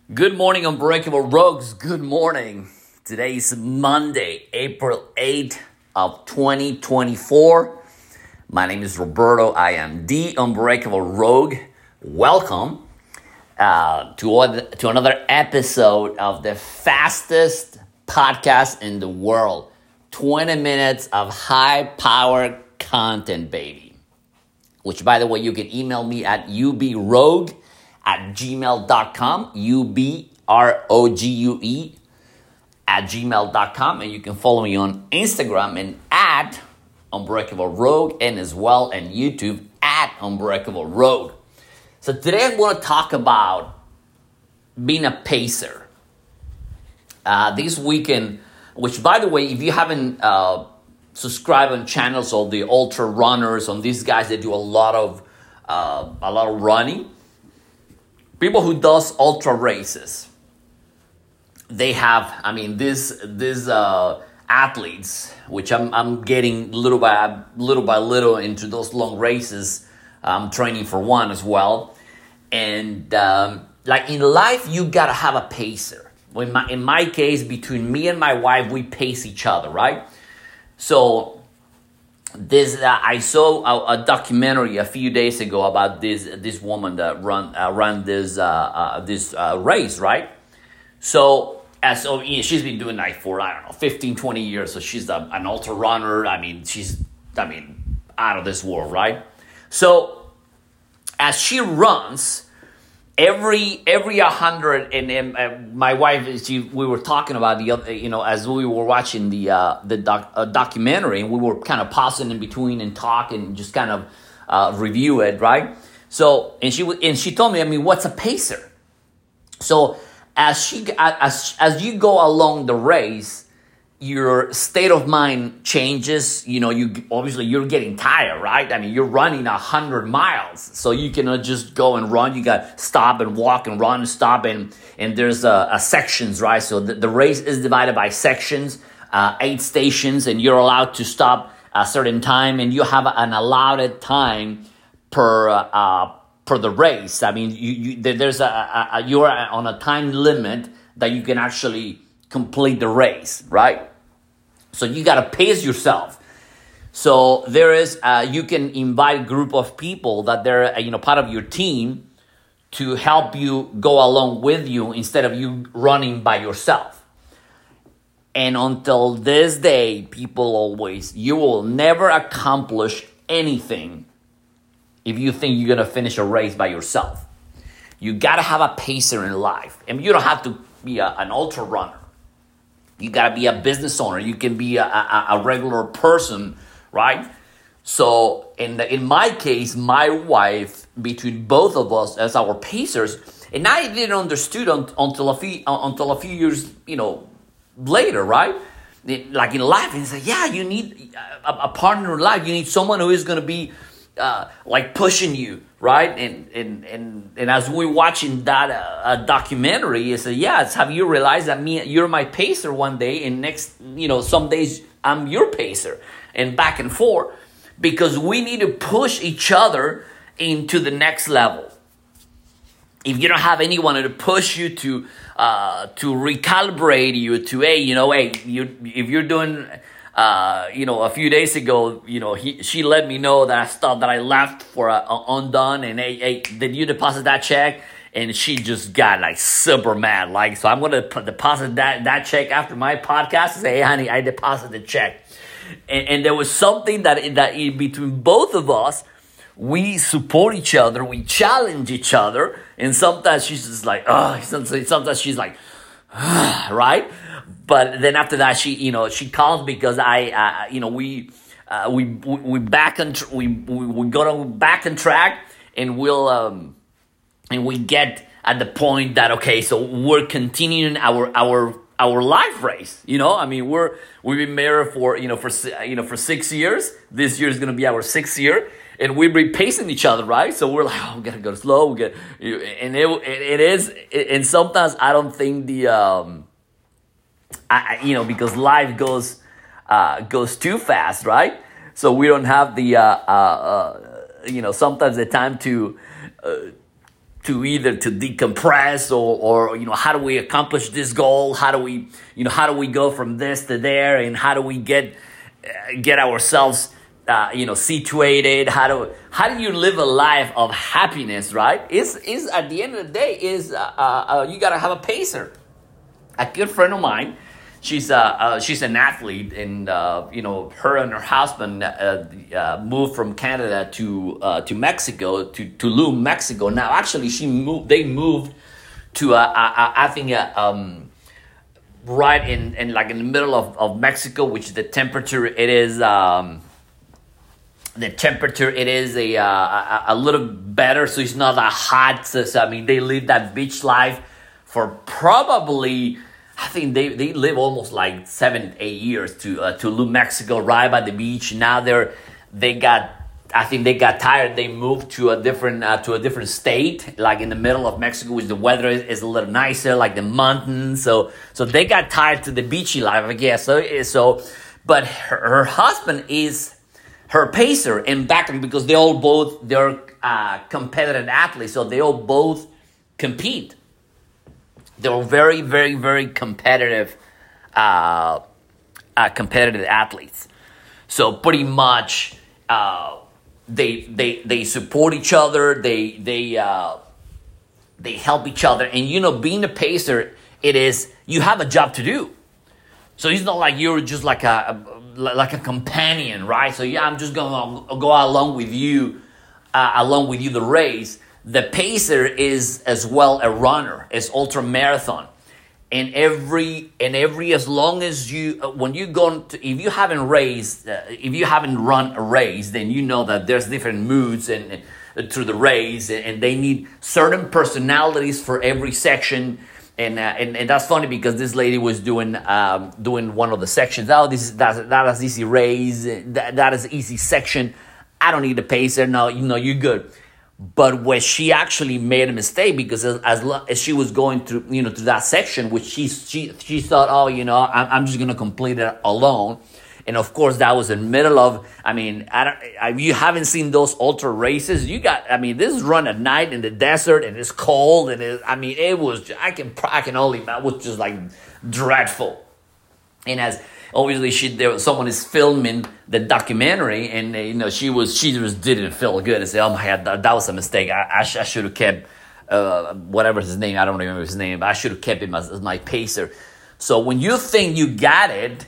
Good morning, Unbreakable Rogues. Good morning. Today is Monday, April 8th of 2024. My name is Roberto. I am the Unbreakable Rogue. Welcome to another episode of the fastest podcast in the world. 20 minutes of high-power content, baby. Which, by the way, you can email me at ubrogue@gmail.com, UBROGUE @gmail.com, and you can follow me on Instagram and at Unbreakable Rogue, and as well on YouTube at Unbreakable Rogue. So today I'm going to talk about being a pacer. This weekend, which by the way, if you haven't subscribed on channels of the ultra runners, on these guys that do a lot of running. People who does ultra races, they have, these athletes, which I'm getting little by little into those long races. I'm training for one as well. And like in life, you gotta have a pacer. In my case, between me and my wife, we pace each other, right? So this I saw a documentary a few days ago about this woman that ran this race, right? So she's been doing like for 15, 20 years. So she's an ultra runner. She's out of this world, right? So as she runs, every 100, and my wife, we were talking about the other, as we were watching the documentary, and we were kind of pausing in between and talking, and just kind of review it, right? So and she told me, what's a pacer? So as you go along the race, your state of mind changes. You're getting tired, right? You're running 100 miles, so you cannot just go and run. You got to stop and walk and run and stop, and there's a sections, right? So the race is divided by sections, 8 stations, and you're allowed to stop a certain time, and you have an allotted time per the race. There's you're on a time limit that you can actually complete the race, right? So you got to pace yourself. So there is, you can invite a group of people that they're, part of your team to help you go along with you instead of you running by yourself. And until this day, you will never accomplish anything if you think you're going to finish a race by yourself. You got to have a pacer in life. You don't have to be an ultra runner. You got to be a business owner. You can be a regular person, right? So in my case, my wife, between both of us as our pacers, and I didn't understood until a few years, later, right? Like in life, it's like, yeah, you need a partner in life. You need someone who is going to be like pushing you, right? And as we're watching that documentary, it's yes, have you realized that you're my pacer one day, and next, some days I'm your pacer, and back and forth, because we need to push each other into the next level. If you don't have anyone to push you to recalibrate you to, if you're doing, a few days ago, she let me know that stuff that I left for undone, and hey, did you deposit that check? And she just got like super mad. Like, so I'm gonna deposit that check after my podcast. Say, hey, honey, I deposited the check. And there was something that in between both of us, we support each other, we challenge each other, and sometimes she's just like, sometimes she's like, right? But then after that, she calls because we go back on track, and and we get at the point that, okay, so we're continuing our life race. We've been married for 6 years. This year is going to be our 6th year, and we've been pacing each other, right? So we're like, we gotta go slow. And it is, and sometimes I don't think because life goes too fast, right? So we don't have the sometimes the time to either to decompress or how do we accomplish this goal? How do we go from this to there, and how do we get ourselves situated? How do you live a life of happiness, right? Is at the end of the day you gotta have a pacer. A good friend of mine, she's an athlete, and her and her husband moved from Canada to Mexico, to Tulum, Mexico. Now, actually, they moved to I think right in like in the middle of Mexico, which the temperature it is a little better, so it's not that hot. So I mean, they live that beach life for probably, I think they live almost like 7-8 years to Tulum, Mexico, right by the beach. Now they got tired. They moved to a different state, like in the middle of Mexico, which the weather is a little nicer, like the mountains. So they got tired to the beachy life, I guess. So but her husband is her pacer and backer, because they're competitive athletes, so they all both compete. They're very, very, very competitive athletes. So pretty much they support each other. They help each other. And being a pacer, you have a job to do. So it's not like you're just like a companion, right? So I'm just gonna go along with you the race. The pacer is as well a runner, is ultra marathon, and every as long as if you haven't run a race, then you know that there's different moods and through the race, and they need certain personalities for every section. And that's funny, because this lady was doing one of the sections. Oh, that is easy race. That is easy section. I don't need a pacer. No, you're good. But when she actually made a mistake, because as she was going through to that section, which she thought, I'm just gonna complete it alone. And of course, that was in the middle of, you haven't seen those ultra races. This is run at night in the desert, and it's cold, and it was, I can only, it was just like dreadful. And as obviously someone is filming the documentary, and she just didn't feel good, and say, oh my God, that was a mistake. I should have kept whatever his name, I don't remember his name, but I should have kept him as my pacer. So when you think you got it,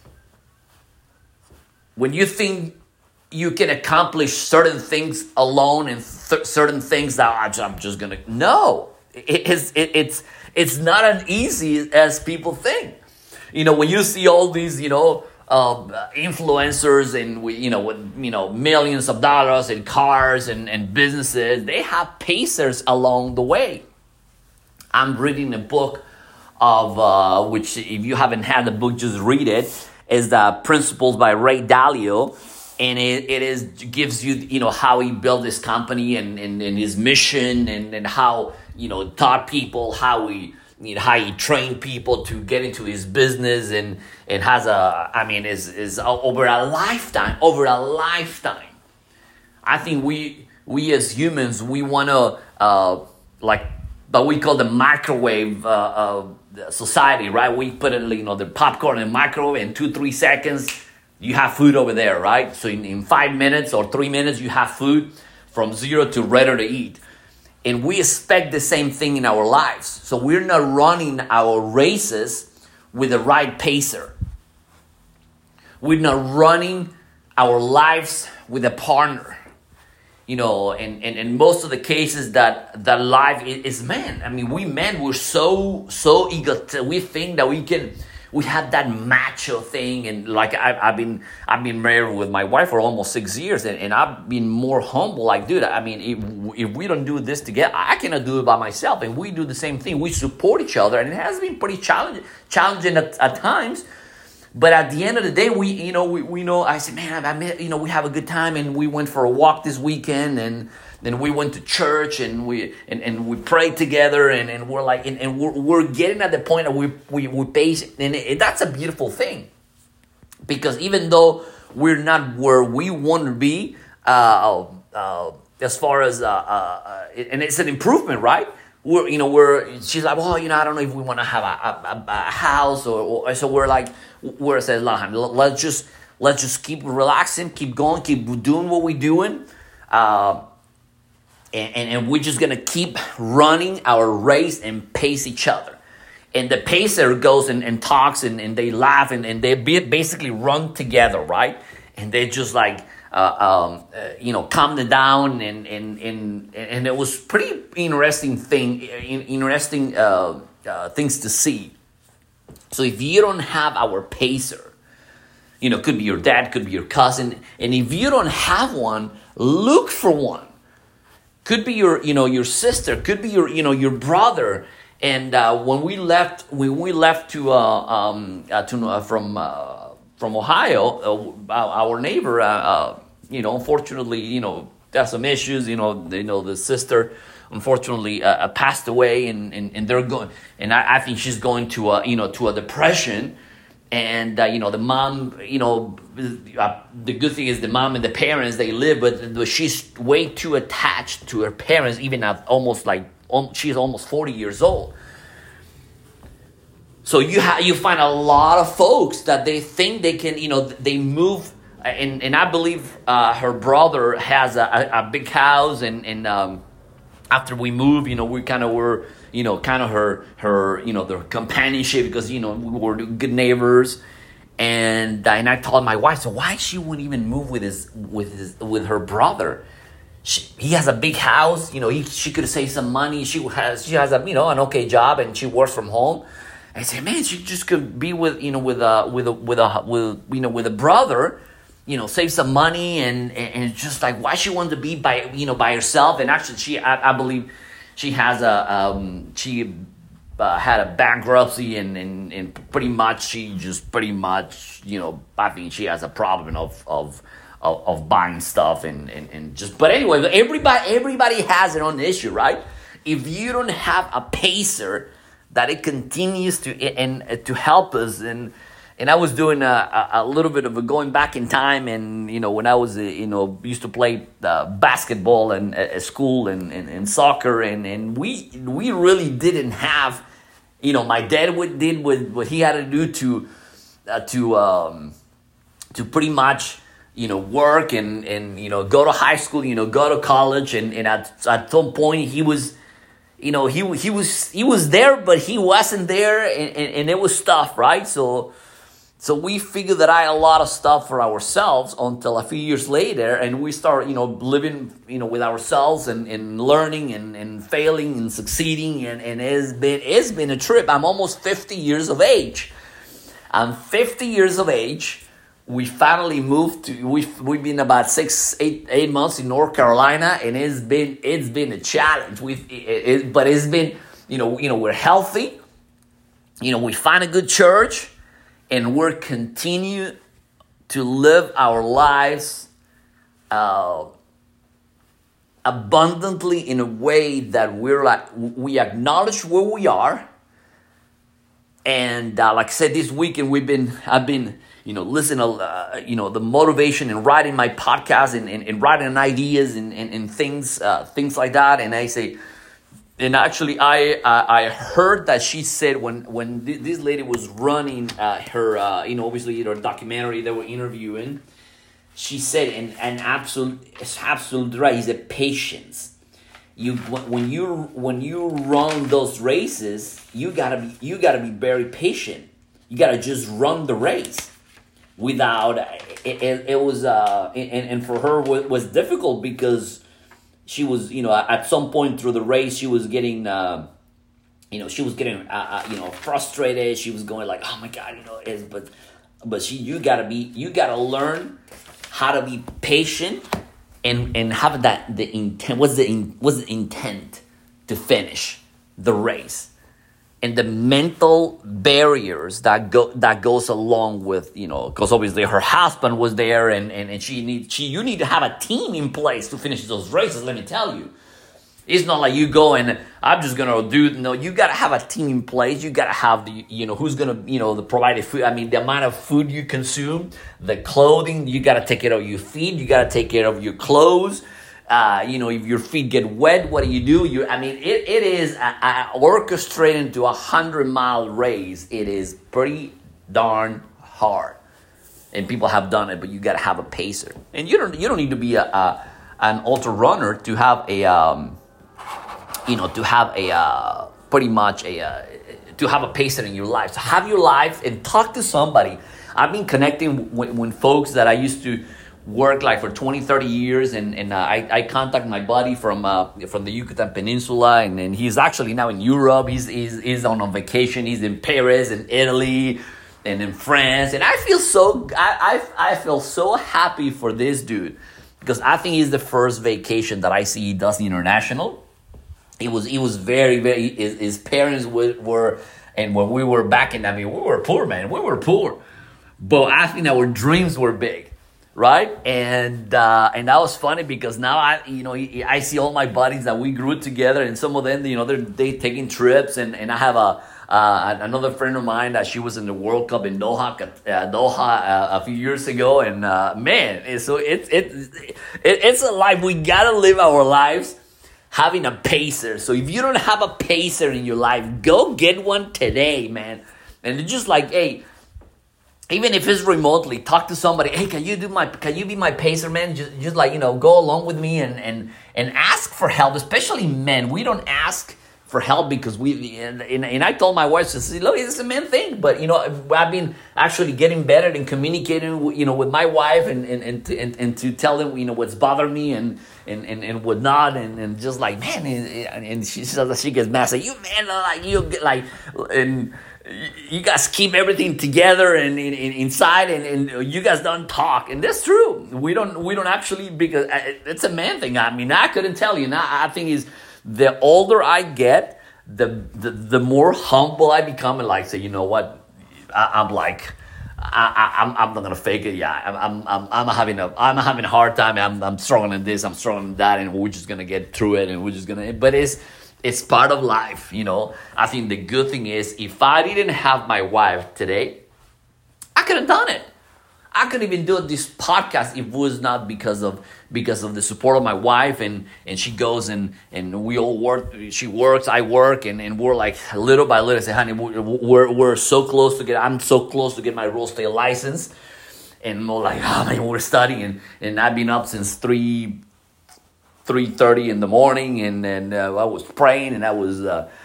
when you think you can accomplish certain things alone, and certain things that I'm just gonna, no, it's not as easy as people think. When you see all these, influencers and with millions of dollars and cars and businesses, they have pacers along the way. I'm reading a book of which, if you haven't had the book, just read it. Is the Principles by Ray Dalio, and it gives you how he built this company and his mission, and how taught people, how he trained people to get into his business, and has is over a lifetime. I think we as humans, we want to but we call the microwave society, right? We put it, the popcorn in the microwave, in 2-3 seconds, you have food over there, right? So in 5 minutes or 3 minutes, you have food from zero to ready to eat. And we expect the same thing in our lives. So we're not running our races with the right pacer. We're not running our lives with a partner. And most of the cases that life is man. We're so eager. We think that we have that macho thing. And like I've been married with my wife for almost 6 years, and I've been more humble. Like, dude, if we don't do this together, I cannot do it by myself. And we do the same thing. We support each other, and it has been pretty challenging at times. But at the end of the day, we know. I said, man, we have a good time, and we went for a walk this weekend, and then we went to church, and we prayed together, and we're like, and we're getting at the point that we pace, and that's a beautiful thing, because even though we're not where we want to be, as far as and it's an improvement, right? We're she's like, well, I don't know if we want to have a house or so we're saying, let's just keep relaxing, keep going, keep doing what we're doing, and we're just gonna keep running our race and pace each other. And the pacer goes and talks and they laugh and they basically run together, right? And they just like calm them down and it was pretty interesting things to see. So if you don't have our pacer, could be your dad, could be your cousin, and if you don't have one, look for one. Could be your sister, could be your brother. And when we left from Ohio, our neighbor, unfortunately, there's some issues. The sister, unfortunately, passed away, and they're going. And I think she's going to a depression. And the mom, the good thing is the mom and the parents, they live, but she's way too attached to her parents, even at she's almost 40 years old. So you find a lot of folks that they think they can, they move, and I believe her brother has a big house, and after we moved, we kind of were, kind of her their companionship, because we were good neighbors, and I told my wife, so why she wouldn't even move with her brother? He has a big house, she could save some money. She has an okay job, and she works from home. I said, man, she just could be with a brother, save some money, and just like, why she wanted to be by herself. And actually, I believe she has had a bankruptcy, and pretty much I think she has a problem of buying stuff and just. But anyway, everybody has their own issue, right? If you don't have a pacer that it continues to help us, and I was doing a little bit of a going back in time, and when I was used to play basketball and at school and soccer, and we really didn't have, my dad did what he had to do to pretty much work and go to high school, go to college, and at some point he was. He was there, but he wasn't there, and it was tough, right? So we figured that out a lot of stuff for ourselves until a few years later, and we start, living, with ourselves and learning and failing and succeeding, and it's been a trip. I'm almost 50 years of age. I'm 50 years of age. We finally moved to. We've been about 8 months in North Carolina, and it's been a challenge. But it's been we're healthy. We find a good church, and we're continue to live our lives abundantly in a way that we acknowledge where we are, and like I said, this weekend I've been. Listen to, the motivation and writing my podcast and writing ideas and things like that. And I say, and actually I heard that she said when this lady was running her, obviously her documentary they were interviewing, she said, and it's absolutely right. He said, patience. When you run those races, you gotta be very patient. You gotta just run the race. Without it was and for her was difficult because she was at some point through the race she was getting frustrated. She was going like, oh my God, but you gotta learn how to be patient and have the intent. What's the intent to finish the race? And the mental barriers that goes along with, because obviously her husband was there, and you need to have a team in place to finish those races. Let me tell you, it's not like you go and I'm just gonna do. No, you gotta have a team in place. You gotta have who's gonna the provided food. I mean, the amount of food you consume, the clothing. You gotta take care of your feet. You gotta take care of your clothes. if your feet get wet, what do? It is orchestrated to 100-mile race. It is pretty darn hard, and people have done it, but you got to have a pacer, and you don't need to be an ultra runner to have to have a pacer in your life. So have your life and talk to somebody. I've been connecting with folks that I used to work like for 20, 30 years, and I contact my buddy from the Yucatan Peninsula, and he's actually now in Europe. He's on a vacation. He's in Paris and Italy and in France, and I feel so happy for this dude, because I think he's the first vacation that I see he does international. He was very, very, his parents were, and when we were back in, we were poor, man. We were poor. But I think our dreams were big, right? And that was funny, because now I see all my buddies that we grew together, and some of them, they taking trips, and I have another friend of mine that she was in the World Cup in Doha a few years ago, and man, so it's a life. We gotta live our lives having a pacer. So if you don't have a pacer in your life, go get one today, man. And it's just like, hey, even if it's remotely, talk to somebody. Hey, can you be my pacer, man? Just like, go along with me and ask for help. Especially men, we don't ask for help because and I told my wife, she said, look, it's a man thing. But I've been actually getting better in communicating, with my wife and to tell them, what's bothering me and what not, and just like, man, and she says, she gets mad, say, you man, like you get like, and you guys keep everything together and inside, and you guys don't talk, and that's true. We don't actually, because it's a man thing. I couldn't tell you. Now I think is the older I get, the more humble I become, and like say, you know what, I'm not gonna fake it. Yeah, I'm having a hard time. I'm struggling this. I'm struggling that, and we're just gonna get through it, and we're just gonna. But it's part of life, I think the good thing is, if I didn't have my wife today, I could have done it. I couldn't even do this podcast if it was not because of the support of my wife, and she goes and we all work. She works, I work, and we're like little by little. I say, honey, we're so close to I'm so close to get my real estate license, and we're like, oh man, we're studying, and I've been up since 3:30 in the morning, and I was praying, and I was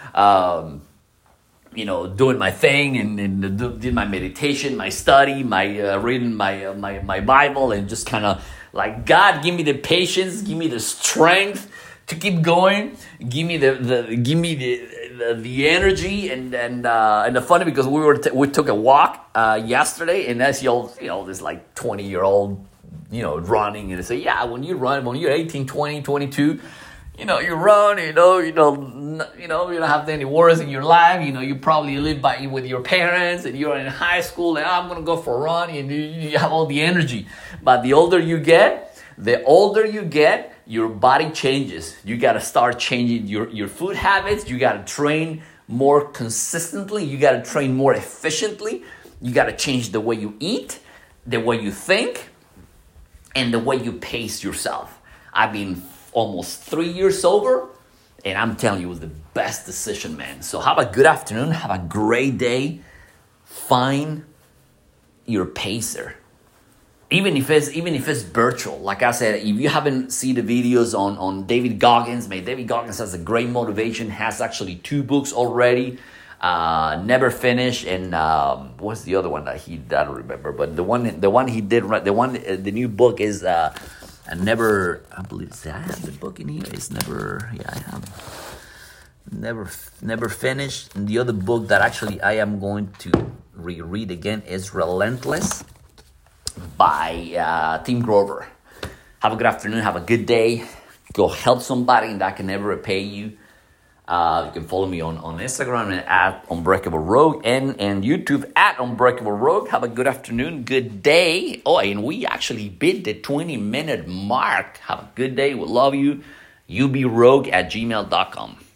doing my thing, and did my meditation, my study, my reading my Bible, and just kind of like, God, give me the patience, give me the strength to keep going, give me the energy, and the funny, because we took a walk yesterday, and that's this like 20-year-old running, and they say, yeah, when you're 18, 20, 22, you run, you don't have any worries in your life, you probably live with your parents, and you're in high school, and I'm going to go for a run, and you have all the energy. But the older you get, your body changes. You got to start changing your food habits. You got to train more consistently. You got to train more efficiently. You got to change the way you eat, the way you think, and the way you pace yourself. I've been almost 3 years sober, and I'm telling you, it was the best decision, man. So have a good afternoon. Have a great day. Find your pacer. Even if it's virtual. Like I said, if you haven't seen the videos on David Goggins, David Goggins has a great motivation, has actually 2 books already. Never Finish, and what's the other one that I don't remember, but the one he did, the new book is Never, I believe, I have the book in here. It's Never, yeah, I have Never Finished. And the other book that actually I am going to reread again is Relentless by Tim Grover. Have a good afternoon. Have a good day. Go help somebody, and that can never repay you. You can follow me on Instagram at Unbreakable Rogue, and YouTube at Unbreakable Rogue. Have a good afternoon, good day. Oh, and we actually beat the 20-minute mark. Have a good day. We love you. ubrogue@gmail.com.